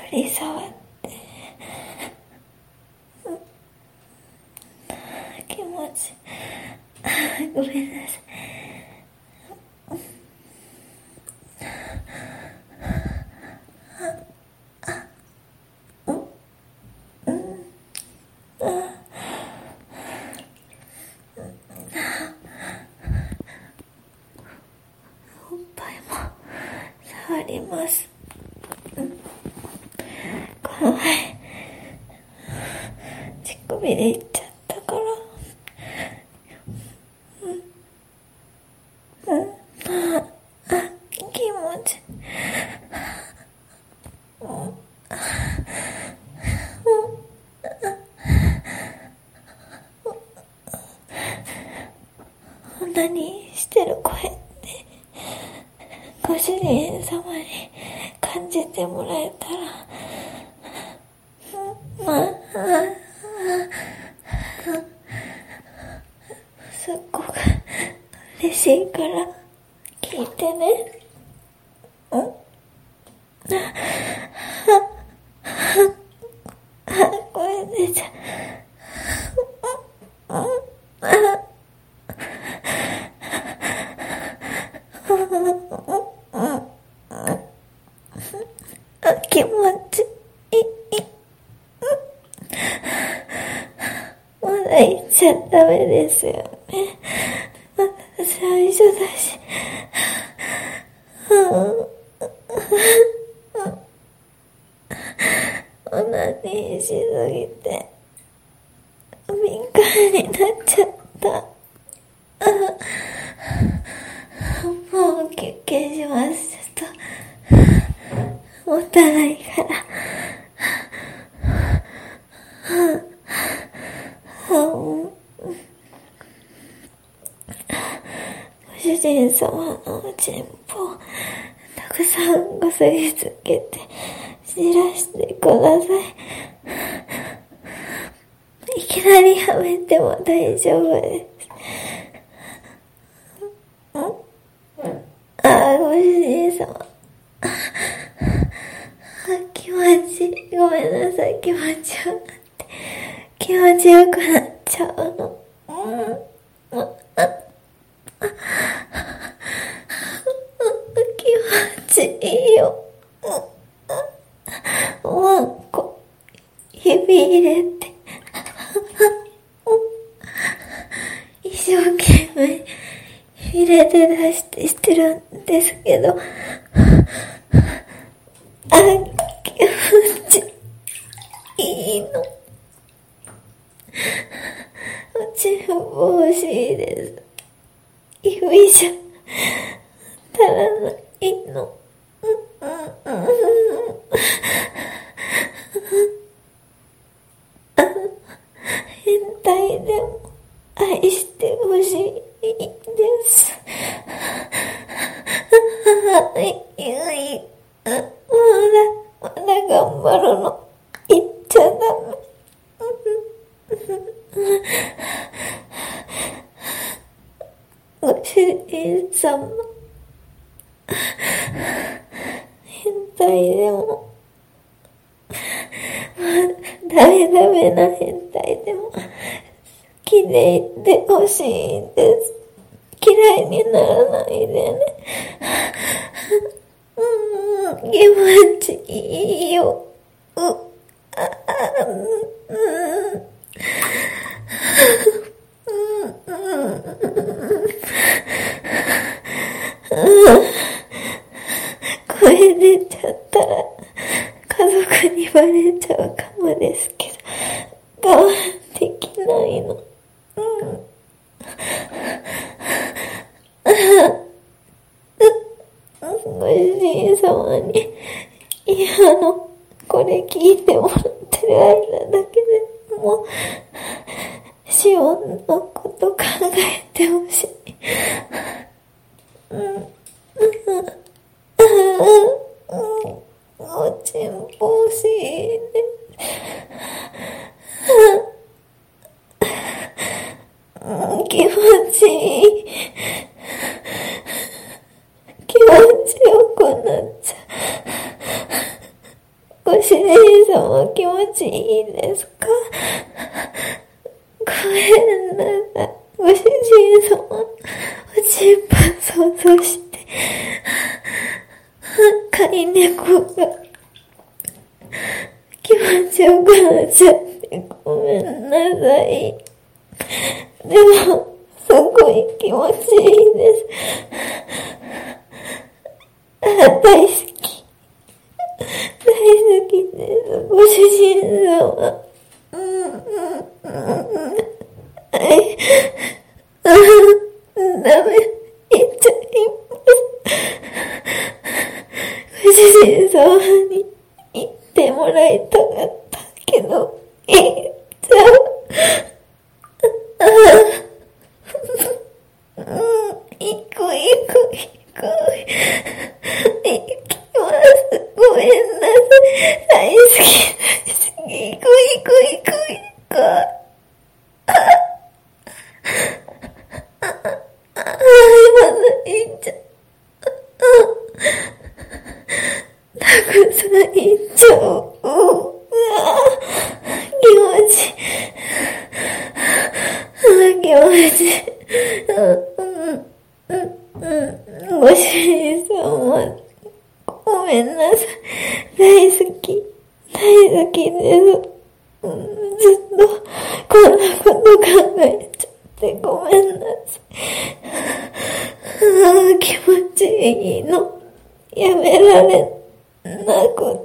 り触って、気持ち、ごめんなさい。おっぱいも触ります。この前乳首でいっちゃったから、気持ち、何してる声ってご主人様に感じてもらえたら、すっごく嬉しいから聞いてね。これ出ちゃ気持ちいい。まだ言っちゃダメですよね。まだ最初だし。オナニーしすぎて敏感になっちゃった。もう休憩します。ちょっと持たないから。ご主人様のチンポをたくさんこすりつけて散らしてください。いきなりやめても大丈夫です。ご主人様。気持ちいい。ごめんなさい。気持ちよくなって。気持ちよくなっちゃうの。気持ちいいよ。指入れて。一生懸命入れて出してしてるんですけど、気持ちいいの。チンポ欲しいです。指じゃ足らないの。変態でも愛してほしいです。まだ頑張るの。言っちゃダメ。ご主人様。変態でも、ダメな変態でも、好きでいてほしいんです。嫌いにならないでね。気持ちいいよ。声出ちゃったら家族にバレちゃうかもですけど、我慢できないの。ご主人様に今のこれ聞いてもらってる間だけでもうシオンのこと考えてほしい。おちんぽ欲しいね。気持ちいい。気持ちよくなっちゃう。ご主様気持ちいいですか？ごめんなさい。ご主人様、おちんぽ想像して、飼い猫が気持ちよくなっちゃってごめんなさい。でも、すごい気持ちいいです。大好き。大好きです。ご主人様。はい。ダメ。言っちゃいます。ご主人様に言ってもらいたかったけど、言っちゃう。行く。行きます。ごめんなさい。大好き。行く。まだ行っちゃう。たくさん行っちゃう。気持ちいい。気持ちいい。ご主人様、ごめんなさい。大好きです。ずっとこんなこと考えちゃってごめんなさい。気持ちいいのやめられなく